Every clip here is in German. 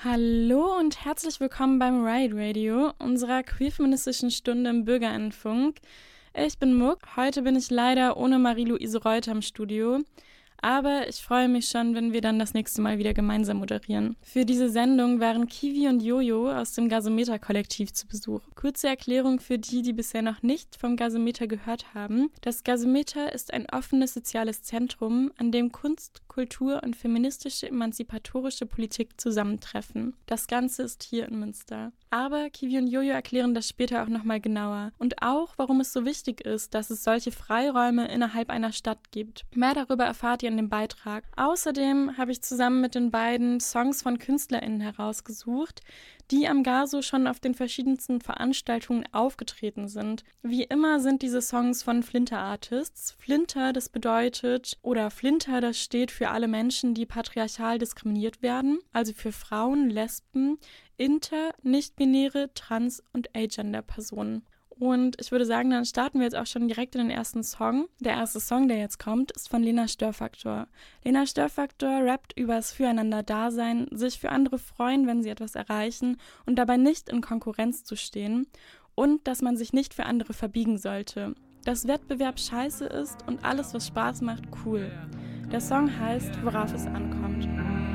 Hallo und herzlich willkommen beim Riot Radio, unserer queer-feministischen Stunde im Bürgerinnenfunk. Ich bin Muck, heute bin ich leider ohne Marie-Louise Reuter im Studio, aber ich freue mich schon, wenn wir dann das nächste Mal wieder gemeinsam moderieren. Für diese Sendung waren Kiwi und Jojo aus dem Gasometer-Kollektiv zu Besuch. Kurze Erklärung für die bisher noch nicht vom Gasometer gehört haben. Das Gasometer ist ein offenes soziales Zentrum, an dem Kunst, Kultur und feministische emanzipatorische Politik zusammentreffen. Das Ganze ist hier in Münster. Aber Kiwi und Jojo erklären das später auch nochmal genauer. Und auch, warum es so wichtig ist, dass es solche Freiräume innerhalb einer Stadt gibt. Mehr darüber erfahrt ihr in dem Beitrag. Außerdem habe ich zusammen mit den beiden Songs von KünstlerInnen herausgesucht, die am Gaso schon auf den verschiedensten Veranstaltungen aufgetreten sind. Wie immer sind diese Songs von Flinter Artists. Flinter, das bedeutet, oder Flinter, das steht für alle Menschen, die patriarchal diskriminiert werden, also für Frauen, Lesben, Inter-, Nicht-binäre, Trans- und Agender-Personen. Und ich würde sagen, dann starten wir jetzt auch schon direkt in den ersten Song. Der erste Song, der jetzt kommt, ist von Lena Störfaktor. Lena Störfaktor rappt übers Füreinander-Dasein, sich für andere freuen, wenn sie etwas erreichen und dabei nicht in Konkurrenz zu stehen und dass man sich nicht für andere verbiegen sollte. Dass Wettbewerb scheiße ist und alles, was Spaß macht, cool. Der Song heißt Worauf es ankommt.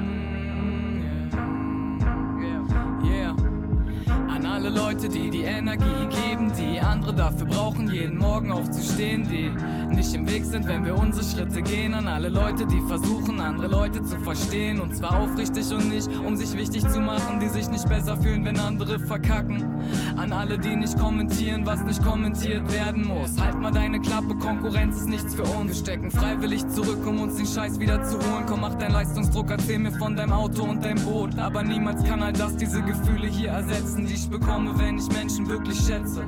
An alle Leute, die die Energie geben, die andere dafür brauchen, jeden Morgen aufzustehen, die nicht im Weg sind, wenn wir unsere Schritte gehen. An alle Leute, die versuchen, andere Leute zu verstehen, und zwar aufrichtig und nicht, um sich wichtig zu machen, die sich nicht besser fühlen, wenn andere verkacken. An alle, die nicht kommentieren, was nicht kommentiert werden muss. Halt mal deine Klappe, Konkurrenz ist nichts für uns. Wir stecken freiwillig zurück, um uns den Scheiß wieder zu holen. Komm, mach deinen Leistungsdruck, erzähl mir von deinem Auto und deinem Boot. Aber niemals kann all das diese Gefühle hier ersetzen, die ich bekomme, wenn ich Menschen wirklich schätze.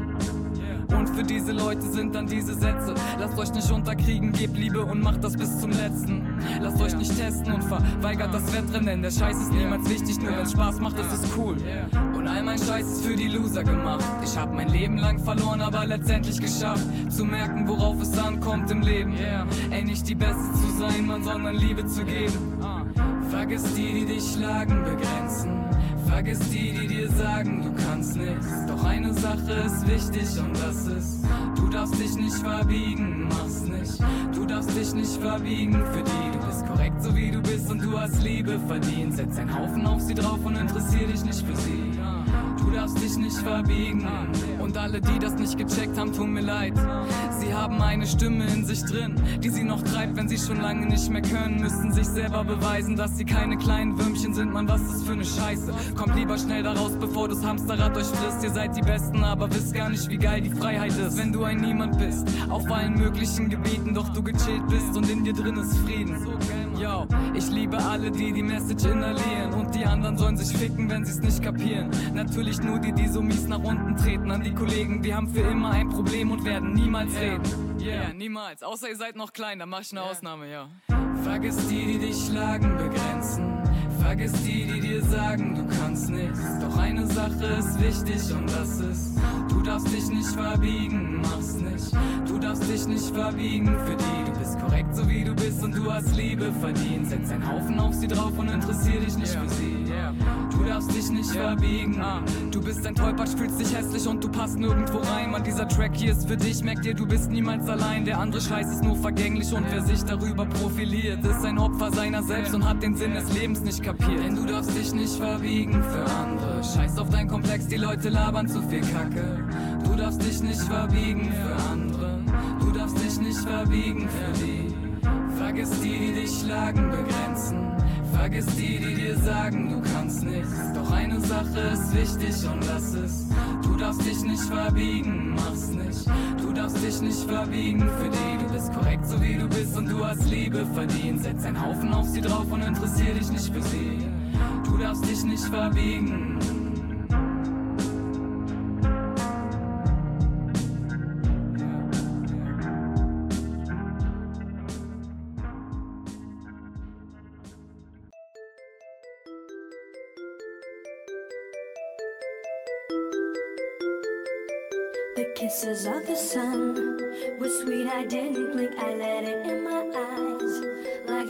Und für diese Leute sind dann diese Sätze: Lasst euch nicht unterkriegen, gebt Liebe und macht das bis zum Letzten. Lasst euch nicht testen und verweigert das Wettrennen, denn der Scheiß ist niemals wichtig, nur wenn's Spaß macht, ist es cool. Und all mein Scheiß ist für die Loser gemacht. Ich hab mein Leben lang verloren, aber letztendlich geschafft, zu merken, worauf es ankommt im Leben. Ey, nicht die Beste zu sein, man, sondern Liebe zu geben. Vergiss die dich schlagen, begrenzen. Vergiss die dir sagen, du kannst nichts. Doch eine Sache ist wichtig und das ist: Du darfst dich nicht verbiegen, mach's nicht. Du darfst dich nicht verbiegen für die. Du bist korrekt, so wie du bist, und du hast Liebe verdient. Setz einen Haufen auf sie drauf und interessier dich nicht für sie. Du darfst dich nicht verbiegen. Und alle, die das nicht gecheckt haben, tun mir leid. Sie haben eine Stimme in sich drin, die sie noch treibt, wenn sie schon lange nicht mehr können. Müssten sich selber beweisen, dass sie keine kleinen Würmchen sind. Mann, was ist für eine Scheiße. Kommt lieber schnell da raus, bevor das Hamsterrad euch frisst. Ihr seid die Besten, aber wisst gar nicht, wie geil die Freiheit ist. Wenn du ein Niemand bist, auf allen möglichen Gebieten, doch du gechillt bist und in dir drin ist Frieden. Yo, ich liebe alle, die die Message inhalieren, und die anderen sollen sich ficken, wenn sie's nicht kapieren. Natürlich nur die so mies nach unten treten. An die Kollegen, die haben für immer ein Problem und werden niemals reden. Niemals, außer ihr seid noch klein, da mach ich eine Ausnahme, ja. Vergiss die dich schlagen, begrenzen. Vergiss die dir sagen, du kannst nichts. Doch eine Sache ist wichtig und das ist: Du darfst dich nicht verbiegen, mach's nicht. Du darfst dich nicht verbiegen für die. Du bist korrekt, so wie du bist, und du hast Liebe verdient. Setz einen Haufen auf sie drauf und interessier dich nicht für sie. Du darfst dich nicht verbiegen. Du bist ein Tollpatsch, fühlst dich hässlich und du passt nirgendwo rein. Mann, dieser Track hier ist für dich, merk dir, du bist niemals allein. Der andere Scheiß ist nur vergänglich, und wer sich darüber profiliert, ist ein Opfer seiner selbst und hat den Sinn des Lebens nicht kapiert. Denn du darfst dich nicht verbiegen für andere. Scheiß auf dein Komplex, die Leute labern zu viel Kacke. Du darfst dich nicht verbiegen für andere. Du darfst dich nicht verbiegen für die. Vergiss die dich schlagen, begrenzen. Vergiss die dir sagen, du kannst nichts. Doch eine Sache ist wichtig und das ist: Du darfst dich nicht verbiegen, mach's nicht. Du darfst dich nicht verbiegen für die. Du bist korrekt, so wie du bist, und du hast Liebe verdient. Setz einen Haufen auf sie drauf und interessier dich nicht für sie. Du darfst dich nicht verbiegen. The kisses of the sun were sweet, I didn't blink, I let it in my eyes. Like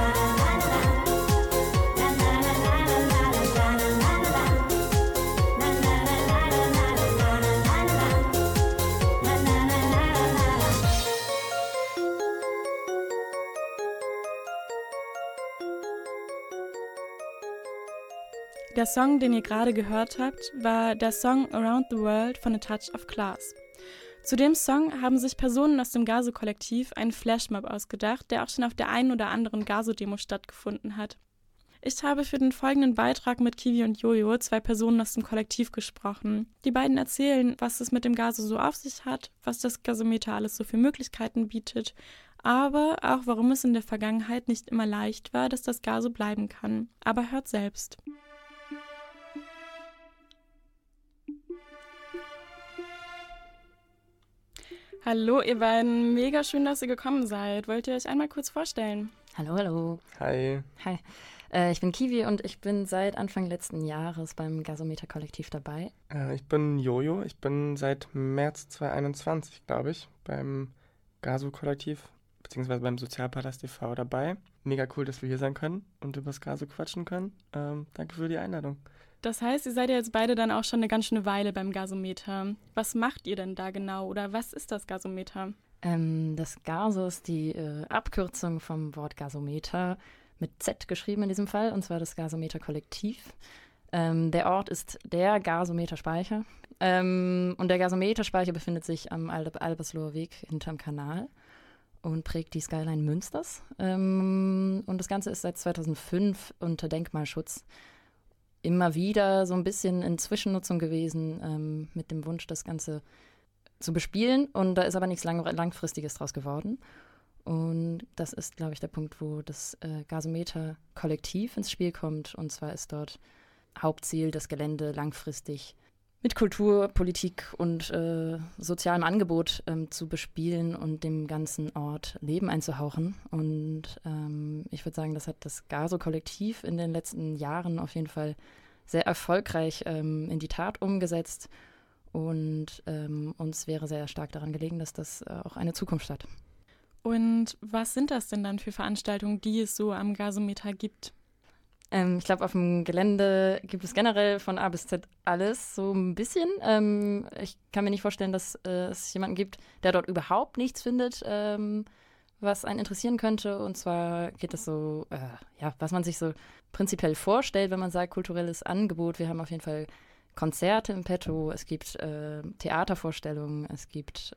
Der Song, den ihr gerade gehört habt, war der Song Around the World von A Touch of Class. Zu dem Song haben sich Personen aus dem Gaso-Kollektiv einen Flashmob ausgedacht, der auch schon auf der einen oder anderen Gaso-Demo stattgefunden hat. Ich habe für den folgenden Beitrag mit Kiwi und Jojo 2 Personen aus dem Kollektiv gesprochen. Die beiden erzählen, was es mit dem Gaso so auf sich hat, was das Gasometer alles so für Möglichkeiten bietet, aber auch warum es in der Vergangenheit nicht immer leicht war, dass das Gaso bleiben kann. Aber hört selbst. Hallo ihr beiden, mega schön, dass ihr gekommen seid. Wollt ihr euch einmal kurz vorstellen? Hallo, hallo. Hi. Hi. Ich bin Kiwi und ich bin seit Anfang letzten Jahres beim Gasometer-Kollektiv dabei. Ich bin Jojo. Ich bin seit März 2021, glaube ich, beim Gaso-Kollektiv beziehungsweise beim Sozialpalast e.V. dabei. Mega cool, dass wir hier sein können und über das Gaso quatschen können. Danke für die Einladung. Das heißt, ihr seid ja jetzt beide dann auch schon eine ganz schöne Weile beim Gasometer. Was macht ihr denn da genau oder was ist das Gasometer? Das Gaso ist die Abkürzung vom Wort Gasometer, mit Z geschrieben in diesem Fall, und zwar das Gasometer-Kollektiv. Der Ort ist der Gasometerspeicher. Und der Gasometerspeicher befindet sich am Albersloher Weg hinterm Kanal und prägt die Skyline Münsters. Und das Ganze ist seit 2005 unter Denkmalschutz immer wieder so ein bisschen in Zwischennutzung gewesen, mit dem Wunsch, das Ganze zu bespielen. Und da ist aber nichts Langfristiges draus geworden. Und das ist, glaube ich, der Punkt, wo das Gasometer-Kollektiv ins Spiel kommt. Und zwar ist dort Hauptziel, das Gelände langfristig mit Kultur, Politik und sozialem Angebot zu bespielen und dem ganzen Ort Leben einzuhauchen. Und ich würde sagen, das hat das GASO-Kollektiv in den letzten Jahren auf jeden Fall sehr erfolgreich in die Tat umgesetzt. Und uns wäre sehr stark daran gelegen, dass das auch eine Zukunft hat. Und was sind das denn dann für Veranstaltungen, die es so am Gasometer gibt? Ich glaube, auf dem Gelände gibt es generell von A bis Z alles, so ein bisschen. Ich kann mir nicht vorstellen, dass es jemanden gibt, der dort überhaupt nichts findet, was einen interessieren könnte. Und zwar geht es so, was man sich so prinzipiell vorstellt, wenn man sagt, kulturelles Angebot. Wir haben auf jeden Fall Konzerte im Petto, es gibt Theatervorstellungen, es gibt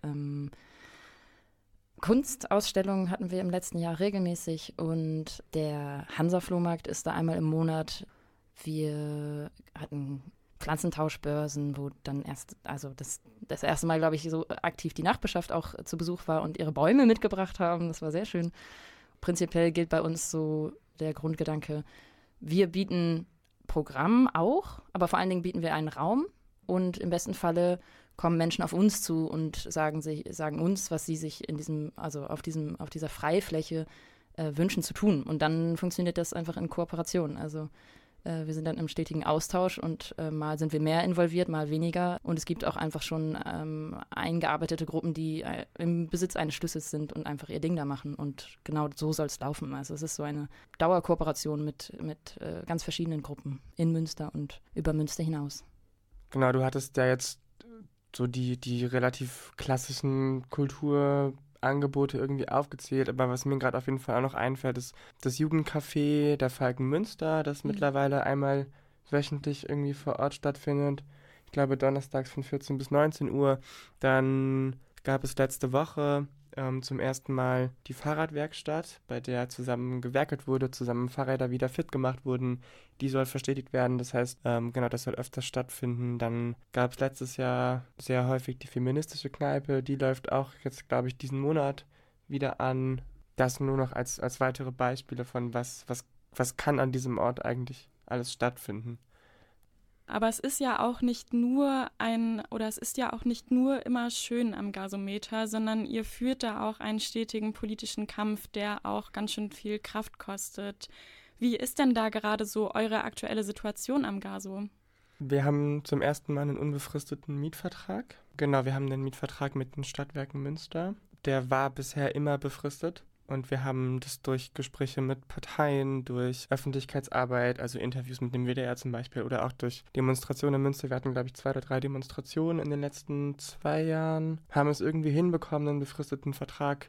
Kunstausstellungen hatten wir im letzten Jahr regelmäßig und der Hansa-Flohmarkt ist da einmal im Monat. Wir hatten Pflanzentauschbörsen, wo dann das erste Mal, glaube ich, so aktiv die Nachbarschaft auch zu Besuch war und ihre Bäume mitgebracht haben. Das war sehr schön. Prinzipiell gilt bei uns so der Grundgedanke, wir bieten Programm auch, aber vor allen Dingen bieten wir einen Raum und im besten Falle kommen Menschen auf uns zu und sagen uns, was sie sich auf dieser Freifläche wünschen zu tun. Und dann funktioniert das einfach in Kooperation. Also wir sind dann im stetigen Austausch und mal sind wir mehr involviert, mal weniger. Und es gibt auch einfach schon eingearbeitete Gruppen, die im Besitz eines Schlüssels sind und einfach ihr Ding da machen. Und genau so soll es laufen. Also es ist so eine Dauerkooperation mit ganz verschiedenen Gruppen in Münster und über Münster hinaus. Genau, du hattest ja jetzt so die relativ klassischen Kulturangebote irgendwie aufgezählt, aber was mir gerade auf jeden Fall auch noch einfällt, ist das Jugendcafé der Falken Münster, das mittlerweile einmal wöchentlich irgendwie vor Ort stattfindet. Ich glaube donnerstags von 14 bis 19 Uhr. Dann gab es letzte Woche zum ersten Mal die Fahrradwerkstatt, bei der zusammen gewerkelt wurde, zusammen Fahrräder wieder fit gemacht wurden. Die soll verstetigt werden, das heißt, genau, das soll öfter stattfinden. Dann gab es letztes Jahr sehr häufig die feministische Kneipe, die läuft auch jetzt, glaube ich, diesen Monat wieder an. Das nur noch als weitere Beispiele von was kann an diesem Ort eigentlich alles stattfinden. Aber es ist ja auch nicht nur immer schön am Gasometer, sondern ihr führt da auch einen stetigen politischen Kampf, der auch ganz schön viel Kraft kostet. Wie ist denn da gerade so eure aktuelle Situation am Gaso? Wir haben zum ersten Mal einen unbefristeten Mietvertrag. Genau, wir haben den Mietvertrag mit den Stadtwerken Münster. Der war bisher immer befristet. Und wir haben das durch Gespräche mit Parteien, durch Öffentlichkeitsarbeit, also Interviews mit dem WDR zum Beispiel oder auch durch Demonstrationen in Münster. Wir hatten, glaube ich, 2 oder 3 Demonstrationen in den letzten 2 Jahren. Haben es irgendwie hinbekommen, einen befristeten Vertrag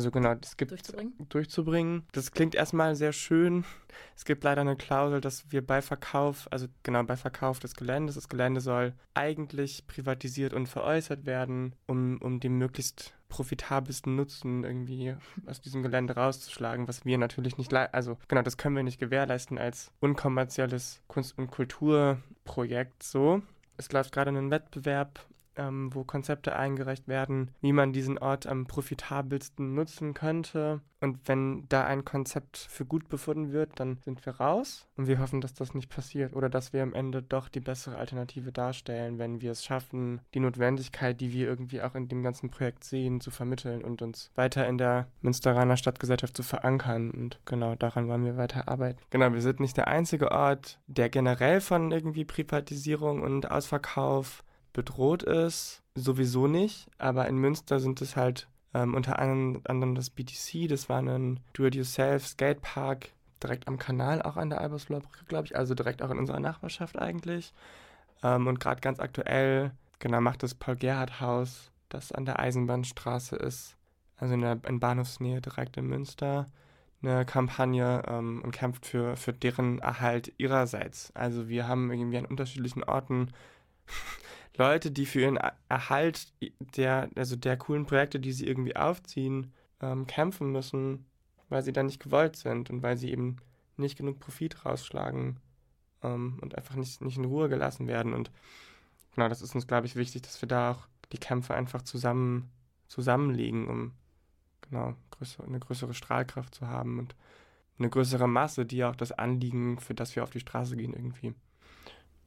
durchzubringen. Das klingt erstmal sehr schön. Es gibt leider eine Klausel, dass wir bei Verkauf des Geländes, das Gelände soll eigentlich privatisiert und veräußert werden, um den möglichst profitabelsten Nutzen irgendwie aus diesem Gelände rauszuschlagen, was wir natürlich nicht, das können wir nicht gewährleisten als unkommerzielles Kunst- und Kulturprojekt so. Es läuft gerade ein Wettbewerb, wo Konzepte eingereicht werden, wie man diesen Ort am profitabelsten nutzen könnte. Und wenn da ein Konzept für gut befunden wird, dann sind wir raus. Und wir hoffen, dass das nicht passiert oder dass wir am Ende doch die bessere Alternative darstellen, wenn wir es schaffen, die Notwendigkeit, die wir irgendwie auch in dem ganzen Projekt sehen, zu vermitteln und uns weiter in der Münsteraner Stadtgesellschaft zu verankern. Und genau daran wollen wir weiter arbeiten. Genau, wir sind nicht der einzige Ort, der generell von irgendwie Privatisierung und Ausverkauf bedroht ist, sowieso nicht, aber in Münster sind es halt unter anderem das BTC, das war ein Do-it-yourself-Skatepark direkt am Kanal, auch an der Albersloher Brücke, glaube ich, also direkt auch in unserer Nachbarschaft eigentlich. Und gerade ganz aktuell, genau, macht das Paul-Gerhardt-Haus, das an der Eisenbahnstraße ist, also in Bahnhofsnähe direkt in Münster, eine Kampagne und kämpft für deren Erhalt ihrerseits. Also wir haben irgendwie an unterschiedlichen Orten Leute, die für ihren Erhalt der coolen Projekte, die sie irgendwie aufziehen, kämpfen müssen, weil sie dann nicht gewollt sind und weil sie eben nicht genug Profit rausschlagen und einfach nicht in Ruhe gelassen werden. Und genau, das ist uns, glaube ich, wichtig, dass wir da auch die Kämpfe einfach zusammenlegen, um genau eine größere Strahlkraft zu haben und eine größere Masse, die auch das Anliegen, für das wir auf die Straße gehen, irgendwie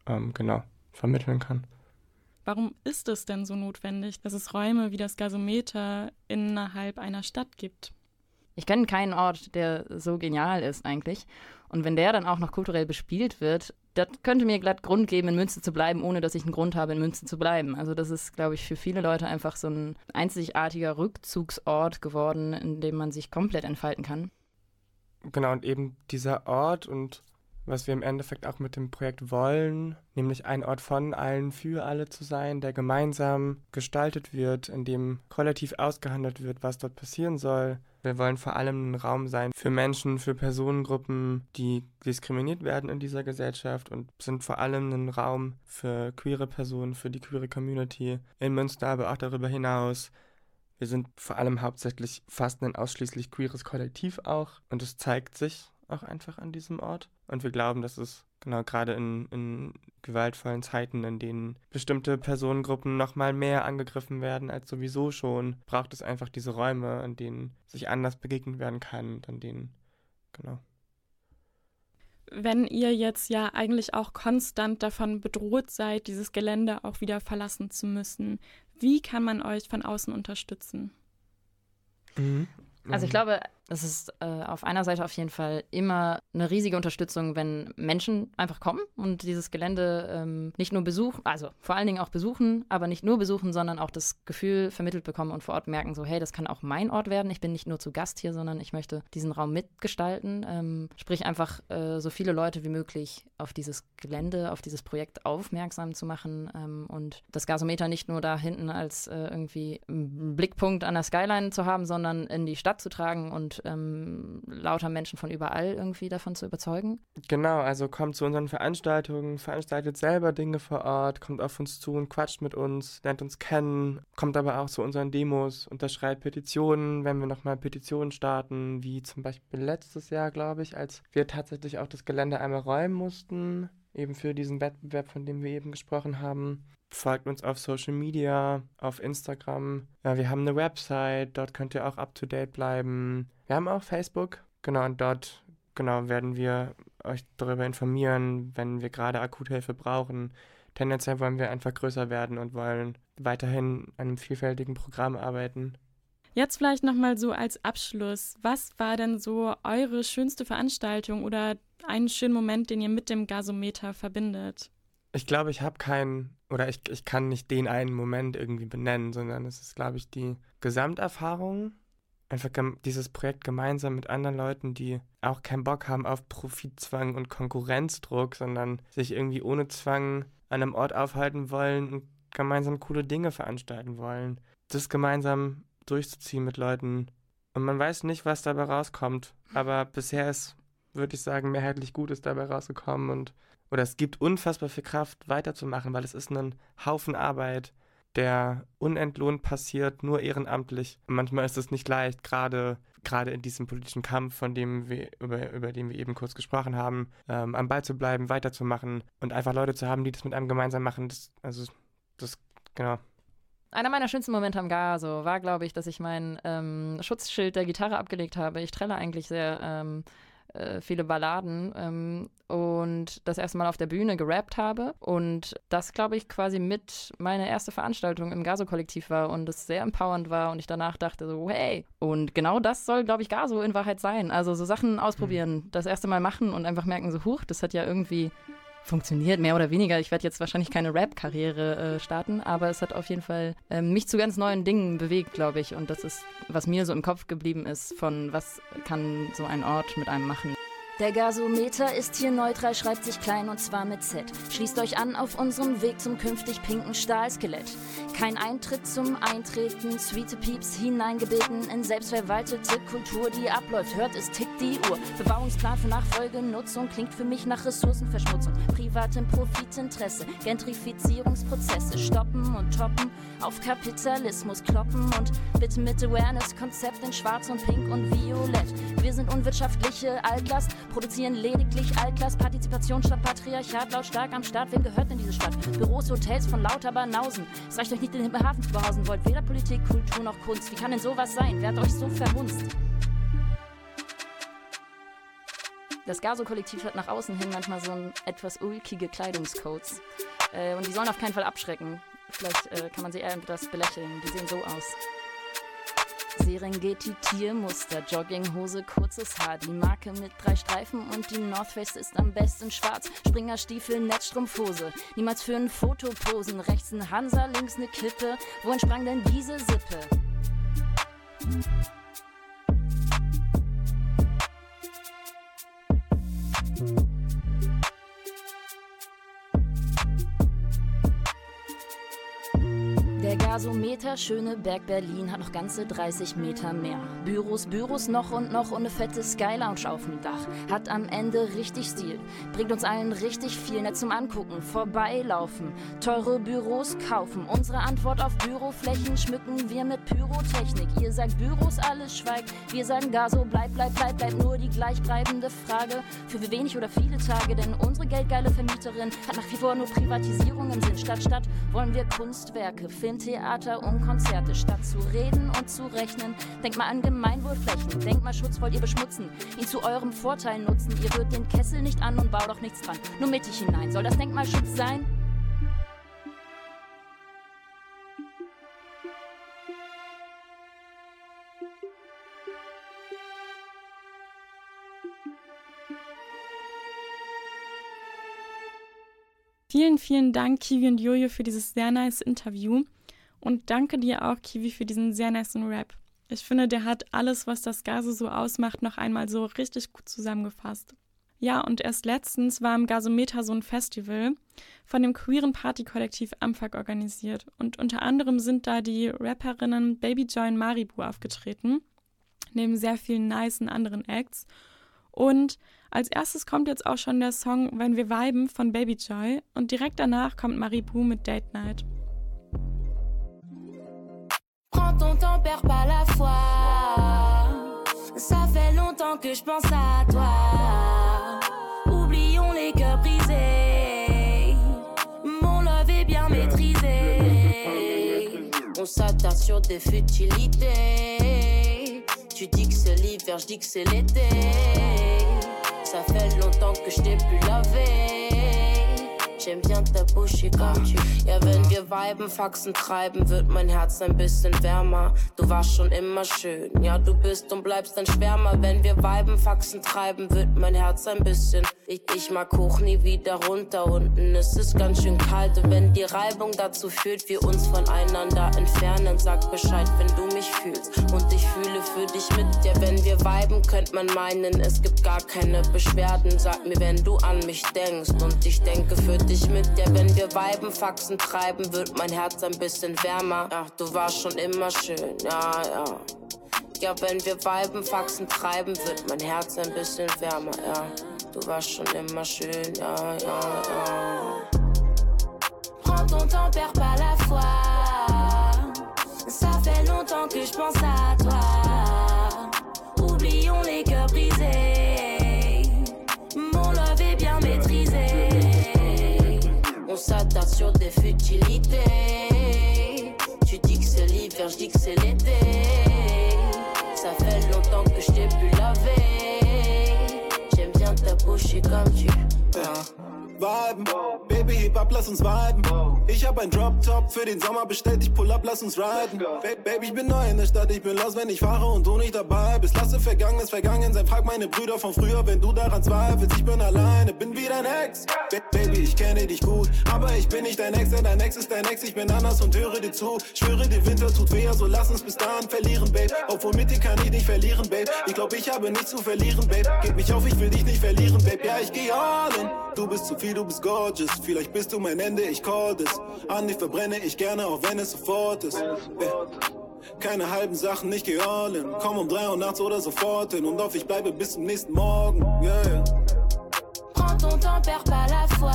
vermitteln kann. Warum ist es denn so notwendig, dass es Räume wie das Gasometer innerhalb einer Stadt gibt? Ich kenne keinen Ort, der so genial ist eigentlich. Und wenn der dann auch noch kulturell bespielt wird, das könnte mir glatt Grund geben, in Münster zu bleiben, ohne dass ich einen Grund habe, in Münster zu bleiben. Also das ist, glaube ich, für viele Leute einfach so ein einzigartiger Rückzugsort geworden, in dem man sich komplett entfalten kann. Genau, und eben dieser Ort und was wir im Endeffekt auch mit dem Projekt wollen, nämlich ein Ort von allen für alle zu sein, der gemeinsam gestaltet wird, in dem kollektiv ausgehandelt wird, was dort passieren soll. Wir wollen vor allem ein Raum sein für Menschen, für Personengruppen, die diskriminiert werden in dieser Gesellschaft und sind vor allem ein Raum für queere Personen, für die queere Community in Münster, aber auch darüber hinaus. Wir sind vor allem hauptsächlich fast ein ausschließlich queeres Kollektiv auch und es zeigt sich auch einfach an diesem Ort. Und wir glauben, dass es genau gerade in gewaltvollen Zeiten, in denen bestimmte Personengruppen noch mal mehr angegriffen werden als sowieso schon, braucht es einfach diese Räume, in denen sich anders begegnet werden kann und an denen, genau. Wenn ihr jetzt ja eigentlich auch konstant davon bedroht seid, dieses Gelände auch wieder verlassen zu müssen, wie kann man euch von außen unterstützen? Also ich glaube, es ist auf einer Seite auf jeden Fall immer eine riesige Unterstützung, wenn Menschen einfach kommen und dieses Gelände nicht nur besuchen, also vor allen Dingen auch besuchen, aber nicht nur besuchen, sondern auch das Gefühl vermittelt bekommen und vor Ort merken, so hey, das kann auch mein Ort werden. Ich bin nicht nur zu Gast hier, sondern ich möchte diesen Raum mitgestalten. Sprich einfach so viele Leute wie möglich auf dieses Gelände, auf dieses Projekt aufmerksam zu machen und das Gasometer nicht nur da hinten als irgendwie Blickpunkt an der Skyline zu haben, sondern in die Stadt zu tragen und lauter Menschen von überall irgendwie davon zu überzeugen. Genau, also kommt zu unseren Veranstaltungen, veranstaltet selber Dinge vor Ort, kommt auf uns zu und quatscht mit uns, lernt uns kennen, kommt aber auch zu unseren Demos, unterschreibt Petitionen, wenn wir nochmal Petitionen starten, wie zum Beispiel letztes Jahr, glaube ich, als wir tatsächlich auch das Gelände einmal räumen mussten, eben für diesen Wettbewerb, von dem wir eben gesprochen haben. Folgt uns auf Social Media, auf Instagram. Ja, wir haben eine Website, dort könnt ihr auch up-to-date bleiben. Wir haben auch Facebook, genau, und dort werden wir euch darüber informieren, wenn wir gerade Akuthilfe brauchen. Tendenziell wollen wir einfach größer werden und wollen weiterhin an einem vielfältigen Programm arbeiten. Jetzt vielleicht nochmal so als Abschluss. Was war denn so eure schönste Veranstaltung oder einen schönen Moment, den ihr mit dem Gasometer verbindet? Ich glaube, ich kann nicht den einen Moment irgendwie benennen, sondern es ist, glaube ich, die Gesamterfahrung. Einfach dieses Projekt gemeinsam mit anderen Leuten, die auch keinen Bock haben auf Profitzwang und Konkurrenzdruck, sondern sich irgendwie ohne Zwang an einem Ort aufhalten wollen und gemeinsam coole Dinge veranstalten wollen. Das gemeinsam durchzuziehen mit Leuten. Und man weiß nicht, was dabei rauskommt, aber bisher ist, würde ich sagen, mehrheitlich Gutes dabei rausgekommen oder es gibt unfassbar viel Kraft, weiterzumachen, weil es ist ein Haufen Arbeit, der unentlohnt passiert, nur ehrenamtlich. Und manchmal ist es nicht leicht, gerade in diesem politischen Kampf, von dem über den wir eben kurz gesprochen haben, am Ball zu bleiben, weiterzumachen und einfach Leute zu haben, die das mit einem gemeinsam machen. Genau. Einer meiner schönsten Momente am Gaso war, glaube ich, dass ich mein Schutzschild der Gitarre abgelegt habe. Ich trelle eigentlich sehr viele Balladen und das erste Mal auf der Bühne gerappt habe und das, glaube ich, quasi mit meine erste Veranstaltung im Gaso-Kollektiv war und es sehr empowernd war und ich danach dachte so, hey, und genau das soll, glaube ich, Gaso in Wahrheit sein. Also so Sachen ausprobieren, das erste Mal machen und einfach merken so, huch, das hat ja irgendwie funktioniert, mehr oder weniger. Ich werde jetzt wahrscheinlich keine Rap-Karriere starten, aber es hat auf jeden Fall mich zu ganz neuen Dingen bewegt, glaube ich. Und das ist, was mir so im Kopf geblieben ist, von was kann so ein Ort mit einem machen. Der Gasometer ist hier neutral, schreibt sich klein und zwar mit Z. Schließt euch an auf unserem Weg zum künftig pinken Stahlskelett. Kein Eintritt zum Eintreten, sweete Pieps hineingebeten in selbstverwaltete Kultur, die abläuft. Hört, es tickt die Uhr. Bebauungsplan für Nachfolgenutzung klingt für mich nach Ressourcenverschmutzung. Privatem Profitinteresse, Gentrifizierungsprozesse stoppen und toppen, auf Kapitalismus kloppen und bitte mit Awareness-Konzept in Schwarz und Pink und Violett. Wir sind unwirtschaftliche Altlast, produzieren lediglich Altlast, Partizipation statt Patriarchat, lautstark am Start. Wem gehört denn diese Stadt? Büros, Hotels von lauter Banausen. Es reicht euch nicht, in den Hafen zu behausen wollt. Weder Politik, Kultur noch Kunst. Wie kann denn sowas sein? Wer hat euch so verhunzt? Das Gaso-Kollektiv hat nach außen hin manchmal so etwas ulkige Kleidungscodes. Und die sollen auf keinen Fall abschrecken. Vielleicht kann man sie eher etwas belächeln. Die sehen so aus. Serengeti-Tiermuster, Jogginghose, kurzes Haar, die Marke mit 3 Streifen und die North Face ist am besten schwarz. Springerstiefel, Netzstrumpfhose, niemals für ein Foto posen. Rechts ein Hansa, links eine Kippe, wo entsprang denn diese Sippe? Der Gasometer Schöneberg Berlin hat noch ganze 30 Meter mehr. Büros noch und eine fette Skylounge auf dem Dach. Hat am Ende richtig Stil. Bringt uns allen richtig viel nett zum Angucken. Vorbeilaufen, teure Büros kaufen. Unsere Antwort auf Büroflächen schmücken wir mit Pyrotechnik. Ihr sagt Büros, alles schweigt. Wir sagen Gaso, bleib nur die gleichbleibende Frage. Für wie wenig oder viele Tage, denn unsere geldgeile Vermieterin hat nach wie vor nur Privatisierung im Sinn. Statt wollen wir Kunstwerke, Filmtheater und Konzerte. Statt zu reden und zu rechnen, denkt mal an Gemeinwohlflächen. Denkmalschutz wollt ihr beschmutzen, ihn zu eurem Vorteil nutzen. Ihr rührt den Kessel nicht an und baut auch nichts dran, nur mittig hinein. Soll das Denkmalschutz sein? Vielen, vielen Dank, Kiwi und Jojo, für dieses sehr nice Interview. Und danke dir auch, Kiwi, für diesen sehr nicen Rap. Ich finde, der hat alles, was das Gaso so ausmacht, noch einmal so richtig gut zusammengefasst. Ja, und erst letztens war im Gasometer so ein Festival von dem queeren Partykollektiv Amfag organisiert. Und unter anderem sind da die Rapperinnen Baby Joy und Maribu aufgetreten, neben sehr vielen nicen anderen Acts. Und als erstes kommt jetzt auch schon der Song Wenn wir viben von Baby Joy und direkt danach kommt Maribu mit Date Night. Prends ton temps, perds pas la foi. Ça fait longtemps que je pense à toi. Oublions les cœurs brisés. Mon love est bien maîtrisé. On s'attarde sur des futilités. Tu dis que c'est l'hiver, je dis que c'est l'été. Ça fait longtemps que je t'ai plus lavé. J'aime bien ta Bouche comme tu. Ja, wenn wir viben, Faxen treiben, wird mein Herz ein bisschen wärmer. Du warst schon immer schön, ja, du bist und bleibst ein Schwärmer. Wenn wir viben, Faxen treiben, wird mein Herz ein bisschen. Ich mag hoch, nie wieder runter. Unten ist es ganz schön kalt. Und wenn die Reibung dazu führt, wir uns voneinander entfernen, sag Bescheid, wenn du mich fühlst. Und ich fühle für dich mit dir. Wenn wir viben, könnte man meinen, es gibt gar keine Beschwerden. Sag mir, wenn du an mich denkst. Und ich denke für dich mit dir. Wenn wir viben, Faxen treiben, wird mein Herz ein bisschen wärmer. Ja, du warst schon immer schön, ja, ja. Ja, wenn wir viben, Faxen treiben, wird mein Herz ein bisschen wärmer, ja. Du warst schon immer schön, ja, ja, ja. Prends ton temps, perds pas la foi. Ça fait longtemps que je pense à toi. Oublions les cœurs brisés. Mon love est bien maîtrisé. On s'attarde sur des futilités. Tu dis que c'est l'hiver, je dis que c'est l'été. Ça fait longtemps que je t'ai plus lavé. J'aime bien ta bouche comme tu. Viben, Baby, heb ab, lass uns viben. Ich hab ein Drop-Top für den Sommer bestellt, ich pull ab, lass uns riden. Baby, ich bin neu in der Stadt, ich bin los, wenn ich fahre und du nicht dabei bist. Lasse Vergangenes vergangen sein, frag meine Brüder von früher, wenn du daran zweifelst. Ich bin alleine, bin wie dein Ex. Baby, ich kenne dich gut, aber ich bin nicht dein Ex, denn dein Ex ist dein Ex. Ich bin anders und höre dir zu. Schwöre, der Winter tut weh, also lass uns bis dahin verlieren, Babe. Obwohl mit dir kann ich nicht verlieren, Babe. Ich glaub, ich habe nichts zu verlieren, Babe. Gib mich auf, ich will dich nicht verlieren, Babe. Ja, ich geh all in. Du bist zu viel, du bist gorgeous. Vielleicht bist du mein Ende, ich call das. An dich verbrenne ich gerne, auch wenn es sofort ist. Keine halben Sachen, ich geh all in. Komm um 3 Uhr nachts oder sofort hin. Und auf, ich bleibe bis zum nächsten Morgen. Yeah, yeah. Prends ton temps, perds pas la foi.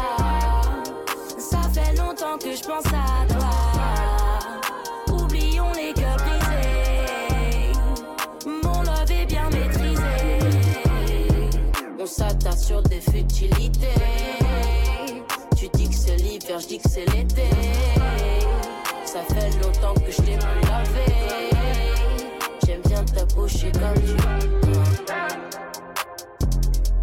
Ça fait longtemps que je pense à toi. Oublions les cœurs brisés. Mon love est bien maîtrisé. On s'attarde sur des futilités. Tu dis que c'est l'hiver, je dis que c'est l'été. Ça fait longtemps que je t'ai plus lavé. J'aime bien ta bouche comme tu.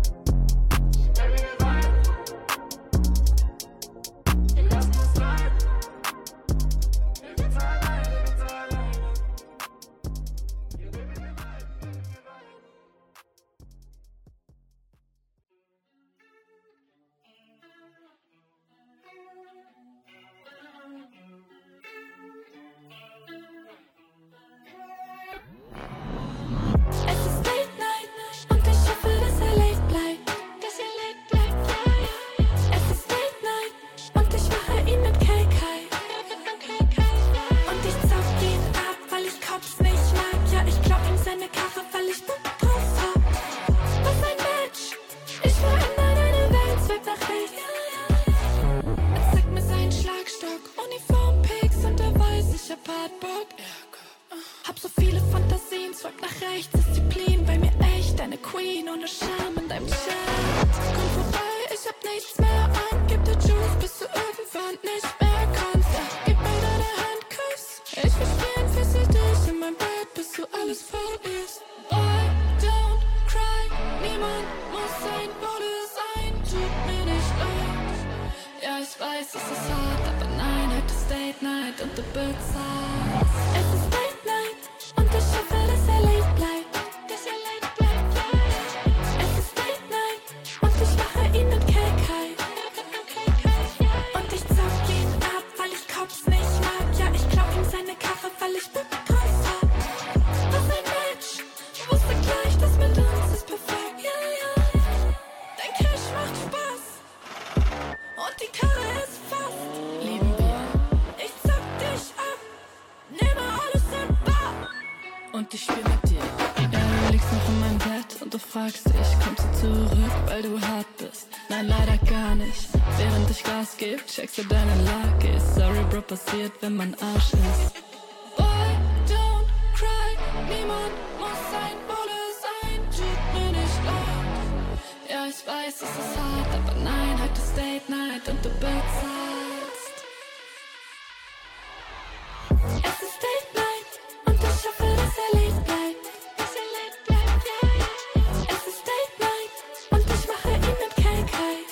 bis du irgendwann nicht mehr kannst. Ja, gib mir deine Handkuss. Ich verstehe, fessel dich in mein Bett, bis du alles verlierst. Boy, don't cry. Niemand muss ein Bulle sein. Tut mir nicht leid. Ja, ich weiß, es ist hart, aber nein, heute ist Date Night und du bezahlst. Es ist Date Night und ich hoffe, dass er late bleibt. Es ist Date Night und ich mache ihn mit KK. Und ich zock ihn ab, weil ich Cops nicht mag. Ja, ich glaub ihm seine Karre, weil ich Bock drauf hab. Was ein Match, wusste gleich, das mit uns ist perfekt. Ja, ja, dein Cash macht Spaß und die Karre ist fast. Lieben wir. Ich zock dich ab, nehme alles in Bar und ich spiel mit dir. Ja, du liegst noch in meinem Bett und du fragst dich, kommst du zurück, weil du hart bist? Nein, leider gar nicht. Während ich Gas geb, checkst du deine Lage. Sorry, Bro, passiert, wenn man Arsch ist. Boy, don't cry. Niemand muss ein Bulle sein. Tut mir nicht leid. Ja, ich weiß, es ist hart, aber nein, heute ist Date Night und du bezahlst. Es ist Date Night und ich hoffe, dass er late bleibt. Es ist Date Night und ich mache ihn mit KK.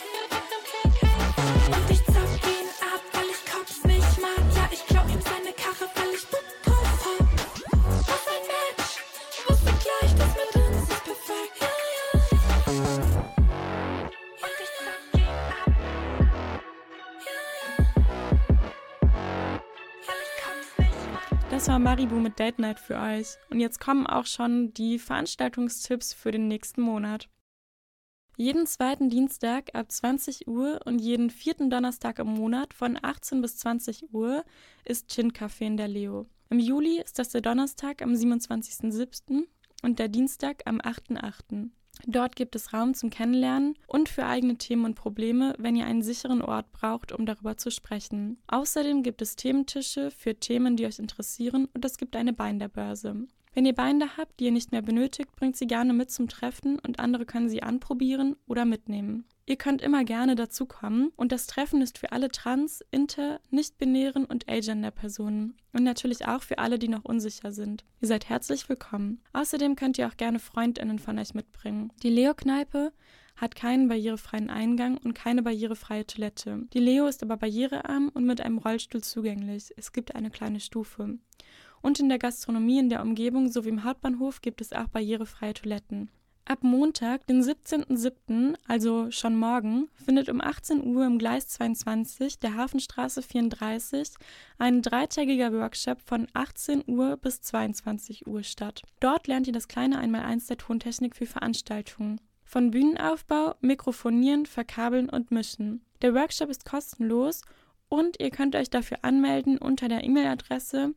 Und ich zock ihn ab, weil ich Cops nicht mag. Ja, ich glaub ihm seine Karre, weil ich Bock drauf hab. Was ein Match, wusste gleich, das mit uns ist perfekt. Ja, ja. Und ich zock ihn ab. Ja, ja. Weil ich Cops nicht mag. Das war Maribu mit Date Night für euch. Und jetzt kommen auch schon die Veranstaltungstipps für den nächsten Monat. Jeden zweiten Dienstag ab 20 Uhr und jeden vierten Donnerstag im Monat von 18 bis 20 Uhr ist Gin-Café in der Leo. Im Juli ist das der Donnerstag am 27.07. und der Dienstag am 8.08. Dort gibt es Raum zum Kennenlernen und für eigene Themen und Probleme, wenn ihr einen sicheren Ort braucht, um darüber zu sprechen. Außerdem gibt es Thementische für Themen, die euch interessieren, und es gibt eine Binderbörse. Wenn ihr Binder habt, die ihr nicht mehr benötigt, bringt sie gerne mit zum Treffen und andere können sie anprobieren oder mitnehmen. Ihr könnt immer gerne dazukommen und das Treffen ist für alle trans-, inter-, nicht-binären und agender-Personen und natürlich auch für alle, die noch unsicher sind. Ihr seid herzlich willkommen. Außerdem könnt ihr auch gerne FreundInnen von euch mitbringen. Die Leo-Kneipe hat keinen barrierefreien Eingang und keine barrierefreie Toilette. Die Leo ist aber barrierearm und mit einem Rollstuhl zugänglich. Es gibt eine kleine Stufe. Und in der Gastronomie in der Umgebung sowie im Hauptbahnhof gibt es auch barrierefreie Toiletten. Ab Montag, den 17.07., also schon morgen, findet um 18 Uhr im Gleis 22 der Hafenstraße 34 ein dreitägiger Workshop von 18 Uhr bis 22 Uhr statt. Dort lernt ihr das kleine 1x1 der Tontechnik für Veranstaltungen. Von Bühnenaufbau, Mikrofonieren, Verkabeln und Mischen. Der Workshop ist kostenlos und ihr könnt euch dafür anmelden unter der E-Mail-Adresse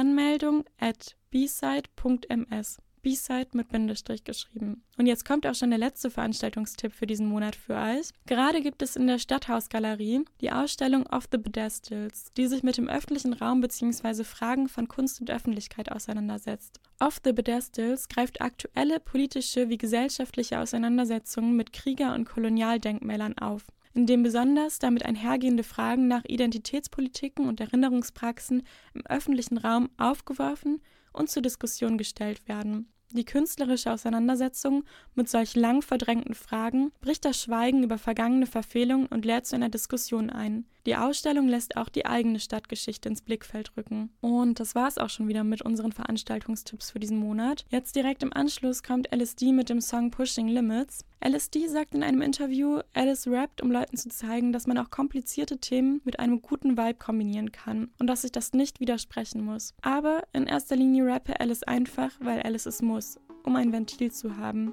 anmeldung@bside.ms. B-Side mit Bindestrich geschrieben. Und jetzt kommt auch schon der letzte Veranstaltungstipp für diesen Monat für euch. Gerade gibt es in der Stadthausgalerie die Ausstellung Off the Pedestals, die sich mit dem öffentlichen Raum bzw. Fragen von Kunst und Öffentlichkeit auseinandersetzt. Off the Pedestals greift aktuelle politische wie gesellschaftliche Auseinandersetzungen mit Krieger- und Kolonialdenkmälern auf, indem besonders damit einhergehende Fragen nach Identitätspolitiken und Erinnerungspraxen im öffentlichen Raum aufgeworfen und zur Diskussion gestellt werden. Die künstlerische Auseinandersetzung mit solch lang verdrängten Fragen bricht das Schweigen über vergangene Verfehlungen und lädt zu einer Diskussion ein. Die Ausstellung lässt auch die eigene Stadtgeschichte ins Blickfeld rücken. Und das war's auch schon wieder mit unseren Veranstaltungstipps für diesen Monat. Jetzt direkt im Anschluss kommt LSD mit dem Song Pushing Limits. LSD sagt in einem Interview, Alice rappt, um Leuten zu zeigen, dass man auch komplizierte Themen mit einem guten Vibe kombinieren kann und dass sich das nicht widersprechen muss. Aber in erster Linie rappe Alice einfach, weil Alice es muss, um ein Ventil zu haben.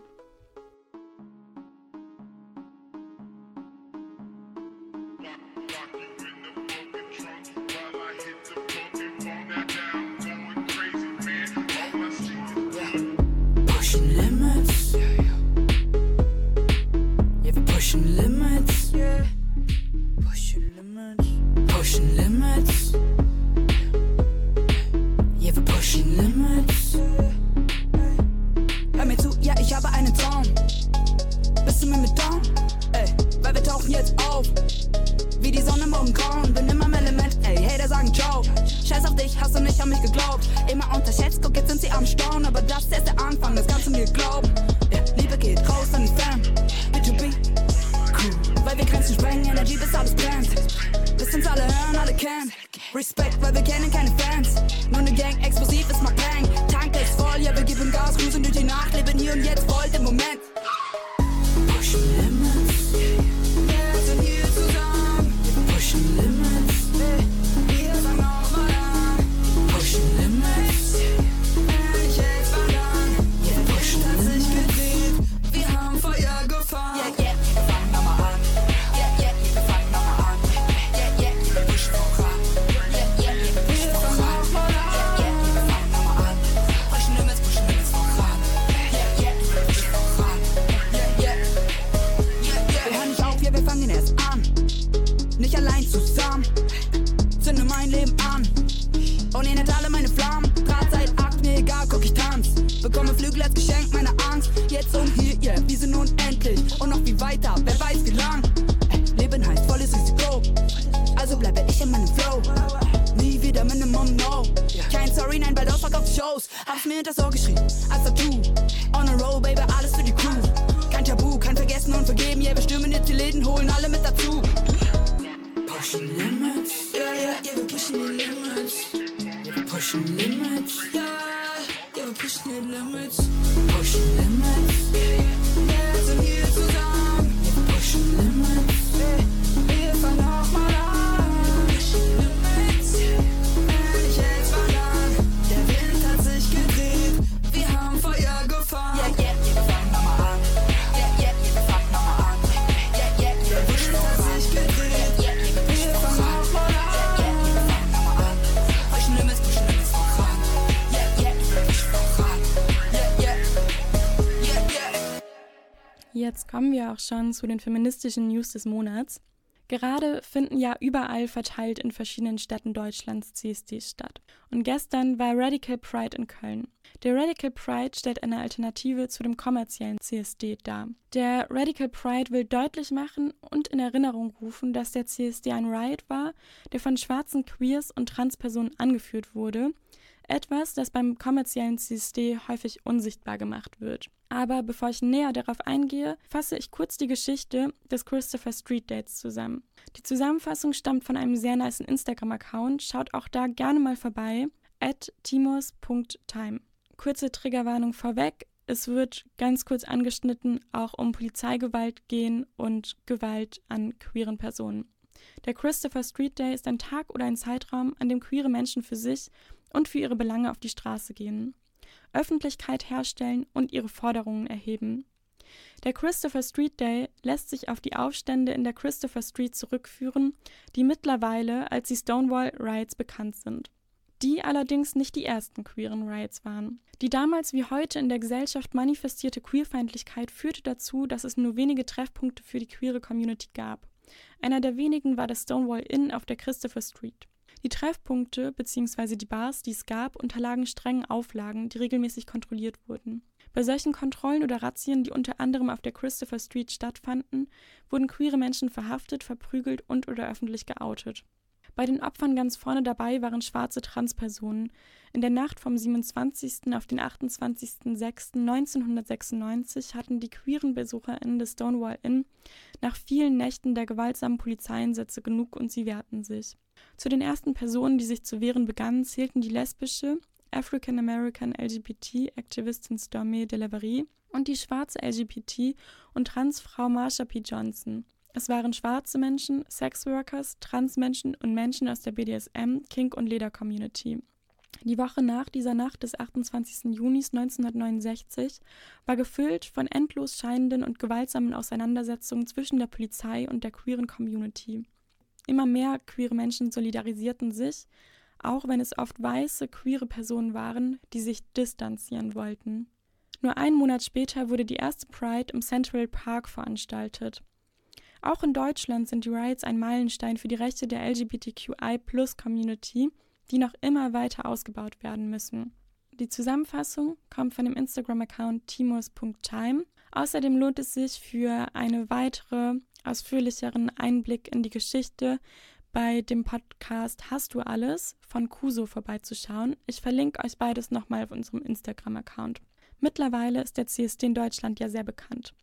Pushing limits. Yeah, we're pushing limits. Yeah. Pushing limits. Pushing limits. Yeah, we're pushing limits. Hör mir zu, ja, ich habe einen Herzen sprengen, Energy bis alles brennt. Bis uns alle hören, alle kennen. Respekt, weil wir kennen keine Fans. Nur ne Gang, explosiv ist mal Bang. Tank ist voll, ja wir geben Gas, cruisen durch die Nacht, leben hier und jetzt voll den Moment. Pushen Limits, wir sind hier zusammen. Pushen Limits, wir fangen auch mal an. Pushen Limits, ich hält mal an. Der Wind hat sich gedreht, wir haben Feuer gefahren. Yeah, yeah, wir fangen nochmal an. Yeah, yeah, wir fangen nochmal an. Yeah, yeah, wir pushen voran. Yeah, yeah, wir pushen voran. Yeah, yeah, wir fangen nochmal an. Pushen Limits voran. Yeah, yeah, wir pushen voran. Yeah, yeah, yeah, wir hören nicht auf, ja, wir fangen erst an. Nicht allein zusammen. Zünde mein Leben an. Und ihr nennt alle meine Flammen. Drahtseilakt, mir egal, guck ich tanz. Bekomme Flügel als Geschenk meiner Angst. Jetzt und hier, yeah, wir sind unendlich. Und noch viel weiter, wer weiß wie lang. Leben heißt volles Risiko. Also bleibe ich in meinem Flow. Nie wieder Minimum, no. Kein Sorry, nein, bald ausverkaufte Shows. Hab's mir hinter's Ohr geschrieben, als Tattoo. On a roll, baby, alles für die Crew. Kein Tabu, kein Vergessen und Vergeben. Yeah, wir stürmen jetzt die Läden, holen alle mit dazu. Pushen Limits, yeah, yeah, yeah, wir pushen die Limits. Yeah, wir pushen Limits, yeah, yeah, wir pushen die Limits. Pushen Limits, wir sind hier zusammen. Yeah, wir pushen Limits, wir fangen auch mal an. Pushen Limits, ich hält's mal an. Der Wind hat sich gedreht, wir haben Feuer gefahren. Yeah, yeah, yeah, wir fangen nochmal an. Yeah, yeah, yeah, wir fangen nochmal an. Yeah, yeah, yeah, der Wind hat sich gedreht. Jetzt kommen wir auch schon zu den feministischen News des Monats. Gerade finden ja überall verteilt in verschiedenen Städten Deutschlands CSDs statt. Und gestern war Radical Pride in Köln. Der Radical Pride stellt eine Alternative zu dem kommerziellen CSD dar. Der Radical Pride will deutlich machen und in Erinnerung rufen, dass der CSD ein Riot war, der von schwarzen Queers und Transpersonen angeführt wurde. Etwas, das beim kommerziellen CSD häufig unsichtbar gemacht wird. Aber bevor ich näher darauf eingehe, fasse ich kurz die Geschichte des Christopher Street Days zusammen. Die Zusammenfassung stammt von einem sehr nicen Instagram-Account, schaut auch da gerne mal vorbei, @timos.time. Kurze Triggerwarnung vorweg, es wird ganz kurz angeschnitten auch um Polizeigewalt gehen und Gewalt an queeren Personen. Der Christopher Street Day ist ein Tag oder ein Zeitraum, an dem queere Menschen für sich und für ihre Belange auf die Straße gehen, Öffentlichkeit herstellen und ihre Forderungen erheben. Der Christopher Street Day lässt sich auf die Aufstände in der Christopher Street zurückführen, die mittlerweile als die Stonewall Riots bekannt sind. Die allerdings nicht die ersten queeren Riots waren. Die damals wie heute in der Gesellschaft manifestierte Queerfeindlichkeit führte dazu, dass es nur wenige Treffpunkte für die queere Community gab. Einer der wenigen war das Stonewall Inn auf der Christopher Street. Die Treffpunkte bzw. die Bars, die es gab, unterlagen strengen Auflagen, die regelmäßig kontrolliert wurden. Bei solchen Kontrollen oder Razzien, die unter anderem auf der Christopher Street stattfanden, wurden queere Menschen verhaftet, verprügelt und/oder öffentlich geoutet. Bei den Opfern ganz vorne dabei waren schwarze Transpersonen. In der Nacht vom 27. auf den 28.06.1996 hatten die queeren BesucherInnen des Stonewall Inn nach vielen Nächten der gewaltsamen Polizeieinsätze genug und sie wehrten sich. Zu den ersten Personen, die sich zu wehren begannen, zählten die lesbische African-American LGBT-Aktivistin Stormé Delaverie und die schwarze LGBT- und Transfrau Marsha P. Johnson. Es waren schwarze Menschen, Sexworkers, Transmenschen und Menschen aus der BDSM-, Kink- und Leder-Community. Die Woche nach dieser Nacht des 28. Junis 1969 war gefüllt von endlos scheinenden und gewaltsamen Auseinandersetzungen zwischen der Polizei und der queeren Community. Immer mehr queere Menschen solidarisierten sich, auch wenn es oft weiße, queere Personen waren, die sich distanzieren wollten. Nur einen Monat später wurde die erste Pride im Central Park veranstaltet. Auch in Deutschland sind die Riots ein Meilenstein für die Rechte der LGBTQI+-Community, die noch immer weiter ausgebaut werden müssen. Die Zusammenfassung kommt von dem Instagram-Account timos.time. Außerdem lohnt es sich für einen weiteren, ausführlicheren Einblick in die Geschichte bei dem Podcast Hast du alles von Kuso vorbeizuschauen. Ich verlinke euch beides nochmal auf unserem Instagram-Account. Mittlerweile ist der CSD in Deutschland ja sehr bekannt.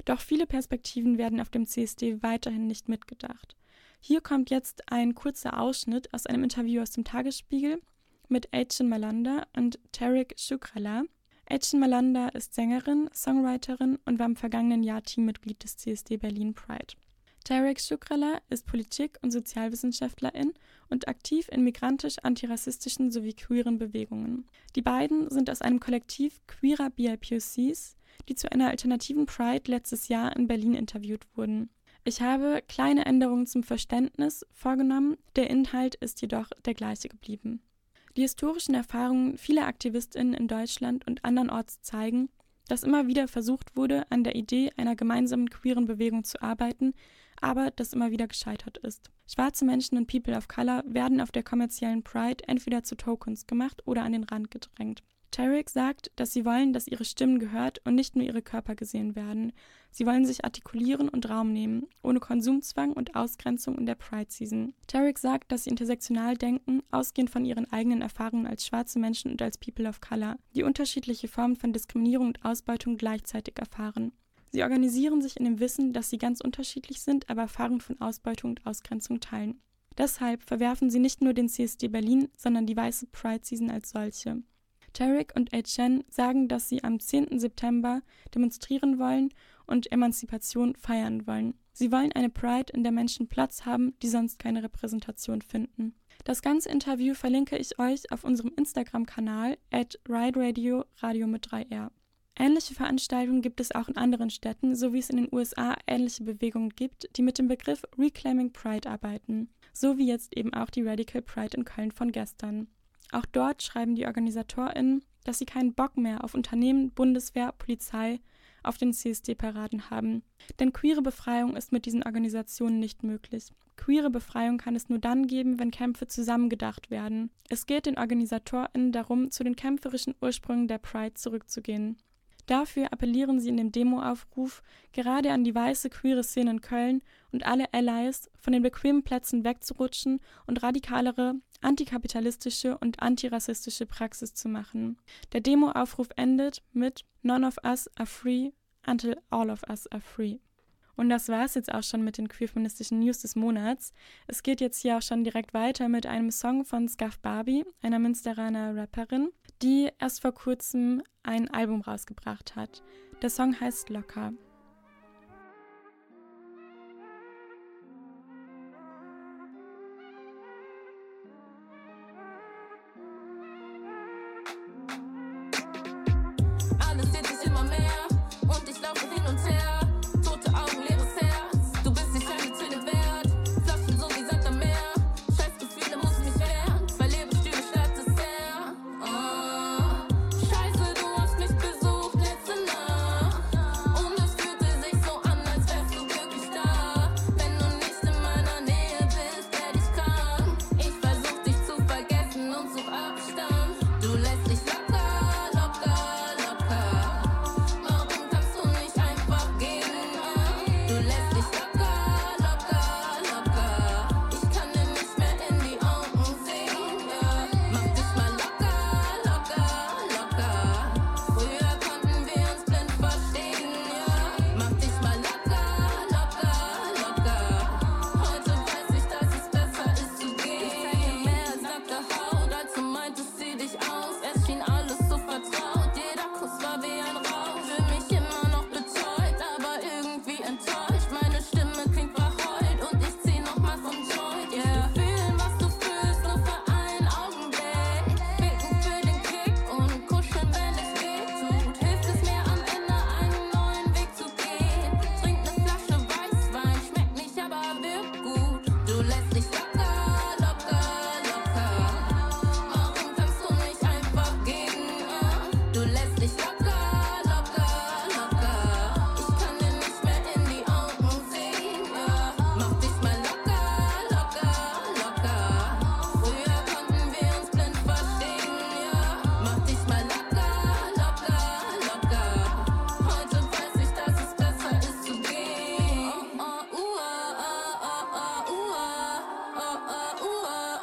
Doch viele Perspektiven werden auf dem CSD weiterhin nicht mitgedacht. Hier kommt jetzt ein kurzer Ausschnitt aus einem Interview aus dem Tagesspiegel mit Aitchen Malanda und Tarek Shukrallah. Aitchen Malanda ist Sängerin, Songwriterin und war im vergangenen Jahr Teammitglied des CSD Berlin Pride. Tarek Shukrallah ist Politik- und Sozialwissenschaftlerin und aktiv in migrantisch-antirassistischen sowie queeren Bewegungen. Die beiden sind aus einem Kollektiv queerer BIPOCs, die zu einer alternativen Pride letztes Jahr in Berlin interviewt wurden. Ich habe kleine Änderungen zum Verständnis vorgenommen, der Inhalt ist jedoch der gleiche geblieben. Die historischen Erfahrungen vieler AktivistInnen in Deutschland und andernorts zeigen, dass immer wieder versucht wurde, an der Idee einer gemeinsamen queeren Bewegung zu arbeiten, aber das immer wieder gescheitert ist. Schwarze Menschen und People of Color werden auf der kommerziellen Pride entweder zu Tokens gemacht oder an den Rand gedrängt. Tarek sagt, dass sie wollen, dass ihre Stimmen gehört und nicht nur ihre Körper gesehen werden. Sie wollen sich artikulieren und Raum nehmen, ohne Konsumzwang und Ausgrenzung in der Pride-Season. Tarek sagt, dass sie intersektional denken, ausgehend von ihren eigenen Erfahrungen als schwarze Menschen und als People of Color, die unterschiedliche Formen von Diskriminierung und Ausbeutung gleichzeitig erfahren. Sie organisieren sich in dem Wissen, dass sie ganz unterschiedlich sind, aber Erfahrungen von Ausbeutung und Ausgrenzung teilen. Deshalb verwerfen sie nicht nur den CSD Berlin, sondern die weiße Pride-Season als solche. Tarek und Aitchen sagen, dass sie am 10. September demonstrieren wollen und Emanzipation feiern wollen. Sie wollen eine Pride, in der Menschen Platz haben, die sonst keine Repräsentation finden. Das ganze Interview verlinke ich euch auf unserem Instagram-Kanal @RideRadio, Radio mit 3R. Ähnliche Veranstaltungen gibt es auch in anderen Städten, so wie es in den USA ähnliche Bewegungen gibt, die mit dem Begriff Reclaiming Pride arbeiten, so wie jetzt eben auch die Radical Pride in Köln von gestern. Auch dort schreiben die OrganisatorInnen, dass sie keinen Bock mehr auf Unternehmen, Bundeswehr, Polizei auf den CSD-Paraden haben. Denn queere Befreiung ist mit diesen Organisationen nicht möglich. Queere Befreiung kann es nur dann geben, wenn Kämpfe zusammengedacht werden. Es geht den OrganisatorInnen darum, zu den kämpferischen Ursprüngen der Pride zurückzugehen. Dafür appellieren sie in dem Demoaufruf gerade an die weiße queere Szene in Köln und alle Allies, von den bequemen Plätzen wegzurutschen und radikalere, antikapitalistische und antirassistische Praxis zu machen. Der Demoaufruf endet mit "None of us are free until all of us are free." Und das war es jetzt auch schon mit den queer-feministischen News des Monats. Es geht jetzt hier auch schon direkt weiter mit einem Song von Scuff Barbie, einer Münsteraner Rapperin, die erst vor kurzem ein Album rausgebracht hat. Der Song heißt Locker. Alles wird sich immer mehr und ich laufe hin und her. Tote Augen, leeres Herz. Du bist nicht eine Töne wert. Flaschen so wie Sand am Meer. Scheiß Gefühle muss mich wehren. Verlebe Stühle statt Dessert. Scheiße, du hast mich besucht letzte Nacht. Und es fühlte sich so an, als wärst du wirklich da. Wenn du nicht in meiner Nähe bist, werd ich krank. Ich versuch dich zu vergessen und such Abstand. Du lässt dich locker. Warum kannst du nicht einfach gehen? Du lässt dich locker. Ich kann dir nicht mehr in die Augen sehen. Mach dich mal locker. Früher konnten wir uns blind verstehen. Mach dich mal locker. Heute weiß ich, dass es besser ist zu gehen. Ich zeige mehr als nackte Haut, als du meintest, zieh dich aus. Es schien alles so vertraut. Jeder Kuss war wie ein Rausch. Fühl mich immer noch betäubt, aber irgendwie enttäuscht. Meine Stimme klingt verheult und ich zieh nochmal vom Joint. Fühlen, was du fühlst, nur für einen Augenblick. Ficken für den Kick und kuscheln, wenn es weh tut. Hilft es mir am Ende, einen neuen Weg zu gehen. Trink ne Flasche Weißwein, schmeckt nicht, aber wirkt gut. Du lässt dich locker. Warum kannst du nicht einfach gehen? Du lässt dich locker. Ich kann dir nicht mehr in die Augen sehen. Mach dich mal locker. Früher konnten wir uns blind verstehen. Mach dich mal locker. Heute weiß ich, dass es besser ist zu gehen.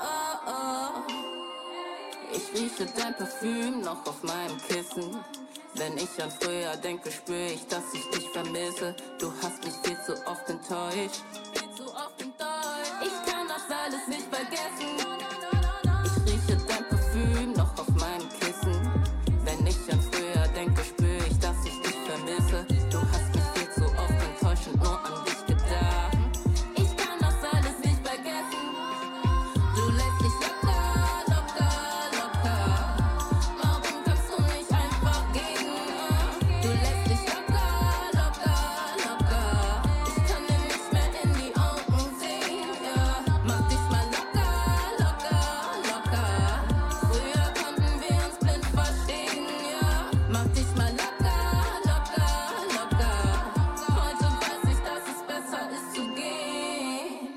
Ich rieche dein Parfüm noch auf meinem Kissen. Wenn ich an früher denke, spüre ich, dass ich dich vermisse. Du hast mich viel zu oft enttäuscht. Ich kann das alles nicht vergessen. Ich rieche dein Parfüm noch auf meinem Kissen. Wenn ich an früher denke, spüre ich, dass ich dich vermisse. Du hast mich viel zu oft enttäuscht und nur an dich gedacht. Ich kann das alles nicht vergessen. Du lässt dich locker, locker, locker. Warum kannst du nicht einfach gehen? Du lässt dich locker, locker, locker. Ich kann dir nicht mehr in die Augen sehen, ja. Mach dich mal locker, locker, locker. Früher konnten wir uns blind verstehen, ja. Mach dich mal locker, locker, locker. Heute weiß ich, dass es besser ist zu gehen.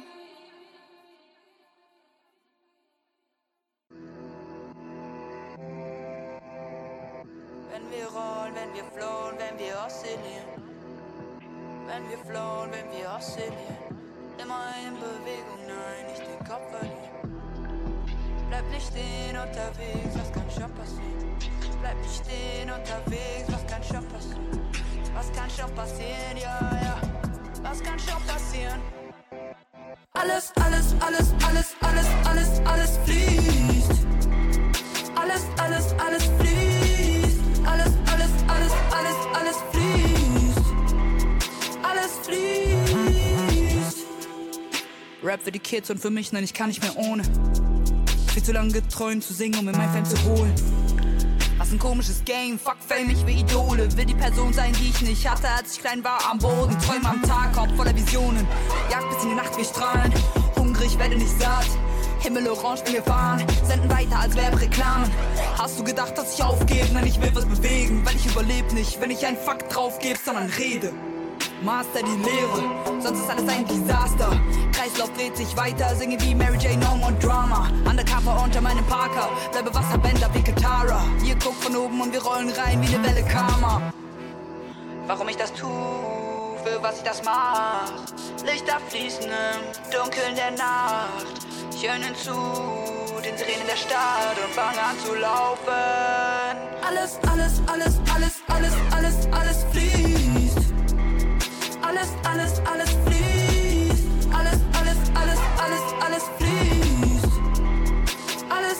Wenn wir rollen, wenn wir flown, wenn wir oszillieren. Wenn wir flown, wenn wir oszillieren. Immer in Bewegung, nein, nicht den Kopf verlieren. Bleib nicht stehen unterwegs, was kann schon passieren? Bleib nicht stehen unterwegs, was kann schon passieren? Was kann schon passieren, ja, ja. Was kann schon passieren? Alles, alles, alles, alles, alles, alles, alles fließt. Alles, alles, alles fließt. Alles, alles, alles, alles, alles fließt. Alles fließt. Rap für die Kids und für mich, nein, ich kann nicht mehr ohne. Viel zu lange geträumt zu singen, um mir mein Fame zu holen. Was ein komisches Game, fuck Fame, ich will Idole. Will die Person sein, die ich nicht hatte, als ich klein war am Boden. Träume am Tag, Kopf voller Visionen. Jagd bis in die Nacht, wir strahlen. Hungrig, werde nicht satt. Himmel orange, wir fahren. Senden weiter, als Werbereklamen. Hast du gedacht, dass ich aufgebe? Nein, ich will was bewegen, weil ich überlebe nicht, wenn ich einen Fakt draufgebe, sondern rede. Master die Lehre, sonst ist alles ein Desaster. Kreislauf dreht sich weiter, singe wie Mary J, No More Drama. Undercover unter meinem Parker, bleibe Wasserbänder wie Katara. Ihr guckt von oben und wir rollen rein wie eine Welle Karma. Warum ich das tu, für was ich das mach. Lichter fließen im Dunkeln der Nacht. Ich höre ihnen zu, den Tränen der Stadt und fange an zu laufen. Alles, alles, alles, alles, alles, alles, alles fließt. Alles, alles, alles fließt. Alles, alles, alles, alles, alles fließt. Alles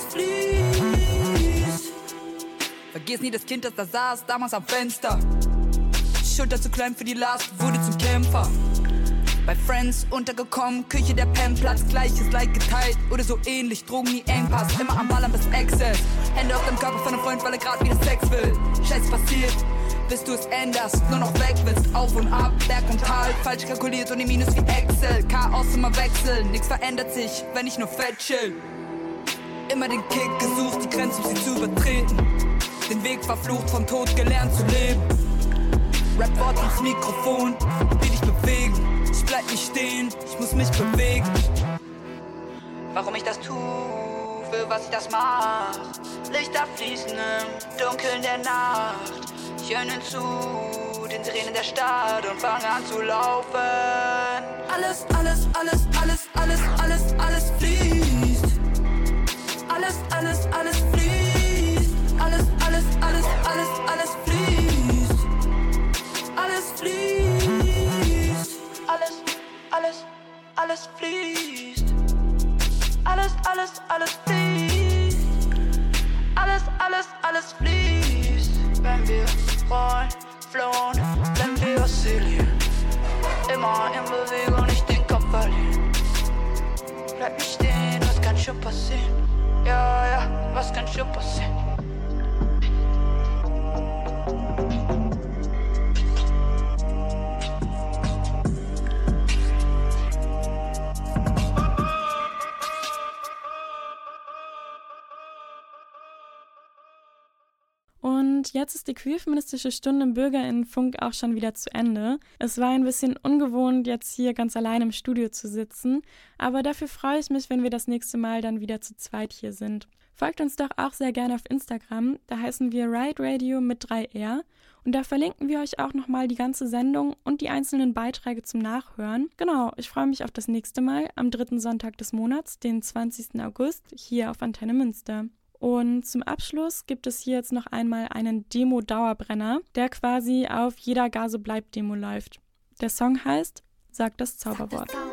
fließt. Vergiss nie das Kind, das da saß, damals am Fenster. Schulter zu klein für die Last, wurde zum Kämpfer. Bei Friends untergekommen, Küche der Pennplatz, gleiches Like geteilt oder so ähnlich, Drogen nie Engpass, immer am Ballern bis Excess. Hände auf dem Körper von einem Freund, weil er grad wieder Sex will. Scheiß passiert, bis du es änderst, nur noch weg willst, auf und ab, Berg und Tal, falsch kalkuliert und im Minus wie Excel. Chaos immer wechseln, nix verändert sich, wenn ich nur fett chill. Immer den Kick gesucht, die Grenze, um sie zu übertreten. Den Weg verflucht, vom Tod gelernt zu leben. Rap-Wort ins Mikrofon, will dich bewegen. Ich bleib nicht stehen, ich muss mich bewegen. Warum ich das tu, für was ich das mach. Lichter fließen im Dunkeln der Nacht. Ich höre ihnen zu, den Tränen der Stadt und fange an zu laufen. Alles, alles, alles, alles, alles, alles, alles fließt. Alles, alles, alles fließt. Alles, alles, alles, alles, alles fließt. Alles fließt. Alles, alles, alles fließt. Alles, alles, alles fließt. Alles, alles, alles fließt. Wenn wir rollen, flown, wenn wir oszillieren. Immer in Bewegung, nicht den Kopf verlieren. Bleib nicht stehen, was kann schon passieren? Ja, ja, was kann schon passieren? Und jetzt ist die queerfeministische Stunde im BürgerInnenfunk auch schon wieder zu Ende. Es war ein bisschen ungewohnt, jetzt hier ganz allein im Studio zu sitzen, aber dafür freue ich mich, wenn wir das nächste Mal dann wieder zu zweit hier sind. Folgt uns doch auch sehr gerne auf Instagram, da heißen wir Ride Radio mit 3R und da verlinken wir euch auch nochmal die ganze Sendung und die einzelnen Beiträge zum Nachhören. Genau, ich freue mich auf das nächste Mal am 3. Sonntag des Monats, den 20. August, hier auf Antenne Münster. Und zum Abschluss gibt es hier jetzt noch einmal einen Demo-Dauerbrenner, der quasi auf jeder Gaso bleibt Demo läuft. Der Song heißt Sag das Zauberwort.